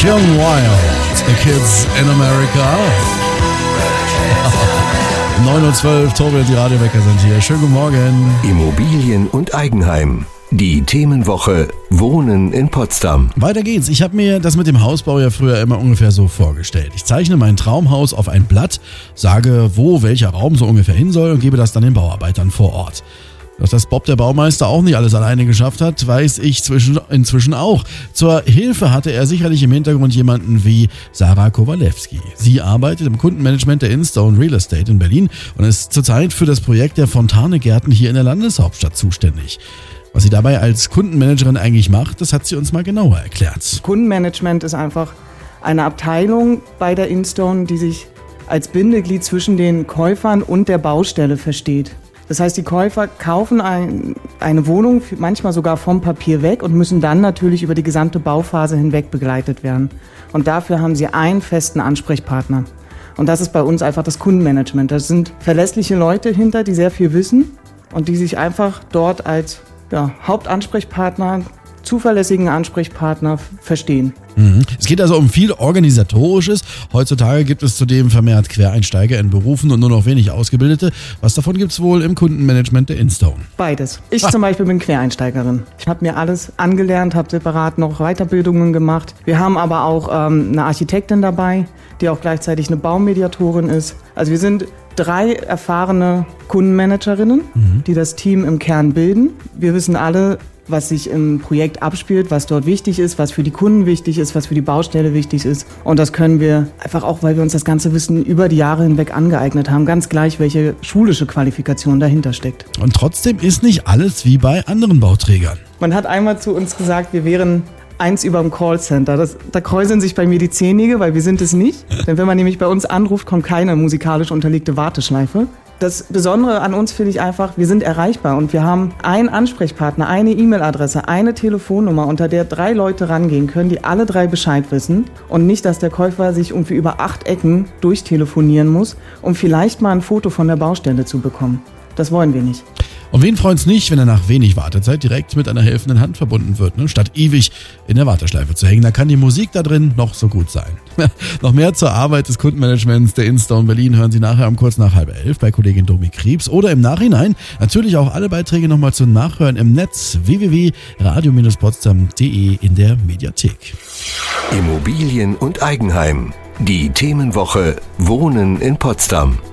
Young Wild, The Kids in America. 9:12 Uhr, Tobi und die Radiowecker sind hier. Schönen guten Morgen. Immobilien und Eigenheim. Die Themenwoche Wohnen in Potsdam. Weiter geht's. Ich habe mir das mit dem Hausbau ja früher immer ungefähr so vorgestellt. Ich zeichne mein Traumhaus auf ein Blatt, sage, wo welcher Raum so ungefähr hin soll und gebe das dann den Bauarbeitern vor Ort. Dass das Bob, der Baumeister, auch nicht alles alleine geschafft hat, weiß ich inzwischen auch. Zur Hilfe hatte er sicherlich im Hintergrund jemanden wie Sarah Kowalewski. Sie arbeitet im Kundenmanagement der Instone Real Estate in Berlin und ist zurzeit für das Projekt der Fontane-Gärten hier in der Landeshauptstadt zuständig. Was sie dabei als Kundenmanagerin eigentlich macht, das hat sie uns mal genauer erklärt. Kundenmanagement ist einfach eine Abteilung bei der Instone, die sich als Bindeglied zwischen den Käufern und der Baustelle versteht. Das heißt, die Käufer kaufen eine Wohnung, manchmal sogar vom Papier weg und müssen dann natürlich über die gesamte Bauphase hinweg begleitet werden. Und dafür haben sie einen festen Ansprechpartner. Und das ist bei uns einfach das Kundenmanagement. Da sind verlässliche Leute hinter, die sehr viel wissen und die sich einfach dort als Hauptansprechpartner, zuverlässigen Ansprechpartner verstehen. Es geht also um viel Organisatorisches. Heutzutage gibt es zudem vermehrt Quereinsteiger in Berufen und nur noch wenig Ausgebildete. Was davon gibt es wohl im Kundenmanagement der Instone? Beides. Ich zum Beispiel bin Quereinsteigerin. Ich habe mir alles angelernt, habe separat noch Weiterbildungen gemacht. Wir haben aber auch eine Architektin dabei, die auch gleichzeitig eine Baumediatorin ist. Also wir sind 3 erfahrene Kundenmanagerinnen, die das Team im Kern bilden. Wir wissen alle, was sich im Projekt abspielt, was dort wichtig ist, was für die Kunden wichtig ist, was für die Baustelle wichtig ist. Und das können wir einfach auch, weil wir uns das ganze Wissen über die Jahre hinweg angeeignet haben, ganz gleich, welche schulische Qualifikation dahinter steckt. Und trotzdem ist nicht alles wie bei anderen Bauträgern. Man hat einmal zu uns gesagt, wir wären eins über dem Callcenter. Da kräuseln sich bei mir die Zehennägel, weil wir sind es nicht. Denn wenn man nämlich bei uns anruft, kommt keine musikalisch unterlegte Warteschleife. Das Besondere an uns finde ich einfach, wir sind erreichbar und wir haben einen Ansprechpartner, eine E-Mail-Adresse, eine Telefonnummer, unter der 3 Leute rangehen können, die alle 3 Bescheid wissen und nicht, dass der Käufer sich irgendwie über 8 Ecken durchtelefonieren muss, um vielleicht mal ein Foto von der Baustelle zu bekommen. Das wollen wir nicht. Und wen freut's nicht, wenn er nach wenig Wartezeit direkt mit einer helfenden Hand verbunden wird, ne? Statt ewig in der Warteschleife zu hängen. Da kann die Musik da drin noch so gut sein. Noch mehr zur Arbeit des Kundenmanagements der Instone Berlin hören Sie nachher um kurz nach 10:30 bei Kollegin Domi Kriebs oder im Nachhinein natürlich auch alle Beiträge nochmal zum Nachhören im Netz www.radio-potsdam.de in der Mediathek. Immobilien und Eigenheim. Die Themenwoche Wohnen in Potsdam.